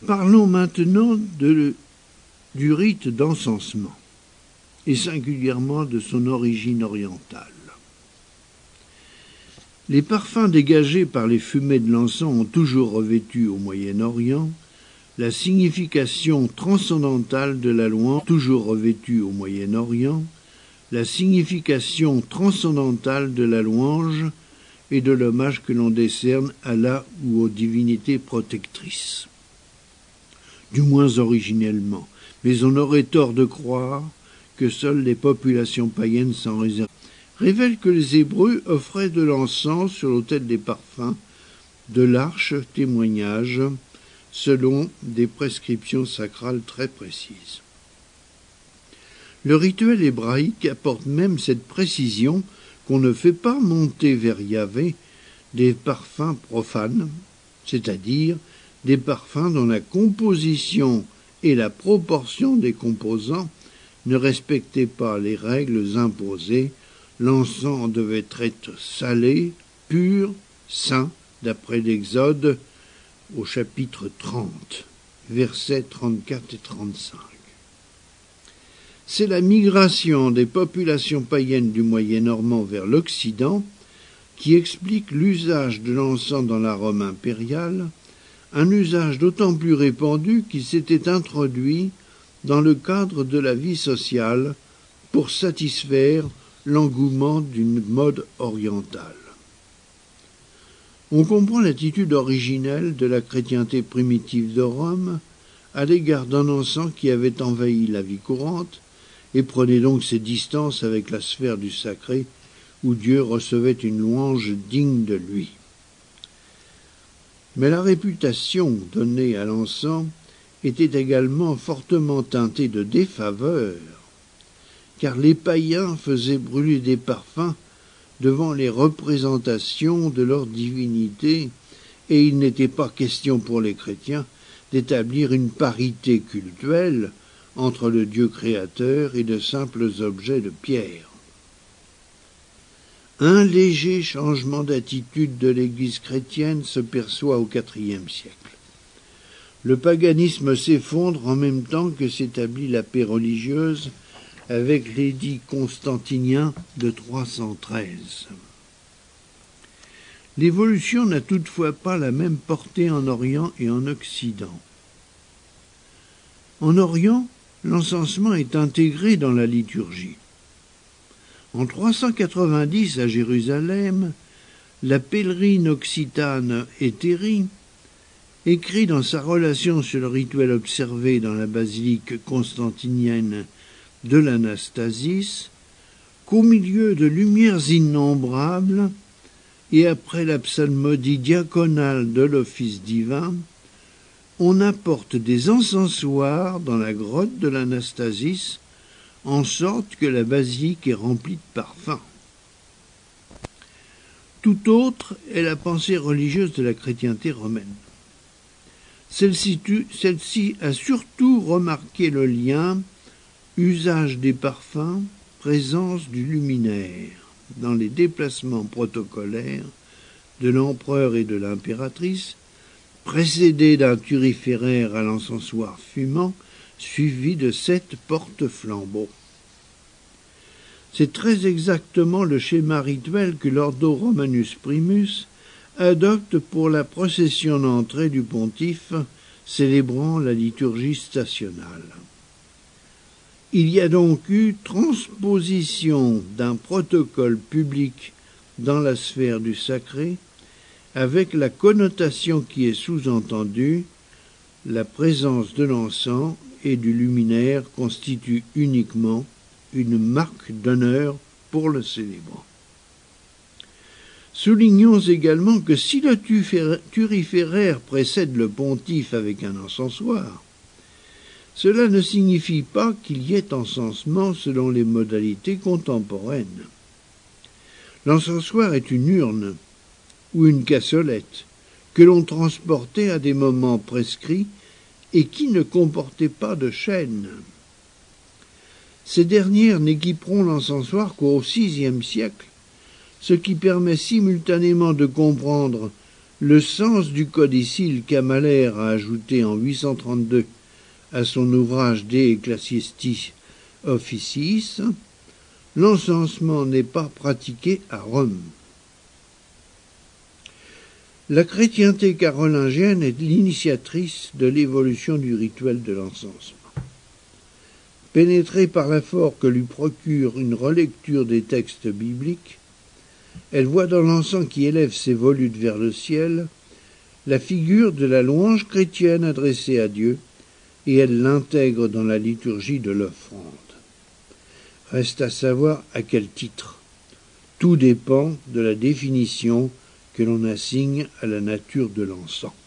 Parlons maintenant du rite d'encensement, et singulièrement de son origine orientale. Les parfums dégagés par les fumées de l'encens ont toujours revêtu au Moyen-Orient la signification transcendantale de la louange, toujours revêtue au Moyen-Orient, la signification transcendantale de la louange et de l'hommage que l'on décerne à Allah ou aux divinités protectrices. Du moins originellement, mais on aurait tort de croire que seules les populations païennes s'en réservent. Révèle que les Hébreux offraient de l'encens sur l'autel des parfums, de l'arche témoignage, selon des prescriptions sacrales très précises. Le rituel hébraïque apporte même cette précision qu'on ne fait pas monter vers Yahvé des parfums profanes, c'est-à-dire des parfums dont la composition et la proportion des composants ne respectaient pas les règles imposées. L'encens devait être salé, pur, saint, d'après l'Exode au chapitre 30, versets 34 et 35. C'est la migration des populations païennes du Moyen-Orient vers l'Occident qui explique l'usage de l'encens dans la Rome impériale, un usage d'autant plus répandu qu'il s'était introduit dans le cadre de la vie sociale pour satisfaire l'engouement d'une mode orientale. On comprend l'attitude originelle de la chrétienté primitive de Rome à l'égard d'un encens qui avait envahi la vie courante et prenait donc ses distances avec la sphère du sacré où Dieu recevait une louange digne de lui. Mais la réputation donnée à l'encens était également fortement teintée de défaveur, car les païens faisaient brûler des parfums devant les représentations de leur divinité, et il n'était pas question pour les chrétiens d'établir une parité cultuelle entre le Dieu créateur et de simples objets de pierre. Un léger changement d'attitude de l'Église chrétienne se perçoit au IVe siècle. Le paganisme s'effondre en même temps que s'établit la paix religieuse avec l'édit constantinien de 313. L'évolution n'a toutefois pas la même portée en Orient et en Occident. En Orient, l'encensement est intégré dans la liturgie. En 390 à Jérusalem, la pèlerine occitane Héthérie écrit dans sa relation sur le rituel observé dans la basilique constantinienne de l'Anastasis qu'au milieu de lumières innombrables et après la psalmodie diaconale de l'office divin, on apporte des encensoirs dans la grotte de l'Anastasis en sorte que la basilique est remplie de parfums. Tout autre est la pensée religieuse de la chrétienté romaine. Celle-ci a surtout remarqué le lien usage des parfums, présence du luminaire dans les déplacements protocolaires de l'empereur et de l'impératrice, précédé d'un thuriféraire à l'encensoir fumant, suivi de 7 porte-flambeaux. C'est très exactement le schéma rituel que l'Ordo Romanus Primus adopte pour la procession d'entrée du pontife célébrant la liturgie stationnale. Il y a donc eu transposition d'un protocole public dans la sphère du sacré, avec la connotation qui est sous-entendue, la présence de l'encens et du luminaire constitue uniquement une marque d'honneur pour le célébrant. Soulignons également que si le thuriféraire précède le pontife avec un encensoir, cela ne signifie pas qu'il y ait encensement selon les modalités contemporaines. L'encensoir est une urne ou une cassolette que l'on transportait à des moments prescrits et qui ne comportait pas de chaîne. Ces dernières n'équiperont l'encensoir qu'au VIe siècle, ce qui permet simultanément de comprendre Le sens du codicille qu'Amalère a ajouté en 832 à son ouvrage De Ecclesiastis Officiis, l'encensement n'est pas pratiqué à Rome. La chrétienté carolingienne est l'initiatrice de l'évolution du rituel de l'encensement. Pénétrée par l'effort que lui procure une relecture des textes bibliques, elle voit dans l'encens qui élève ses volutes vers le ciel la figure de la louange chrétienne adressée à Dieu, et elle l'intègre dans la liturgie de l'offrande. Reste à savoir à quel titre. Tout dépend de la définition que l'on assigne à la nature de l'encens.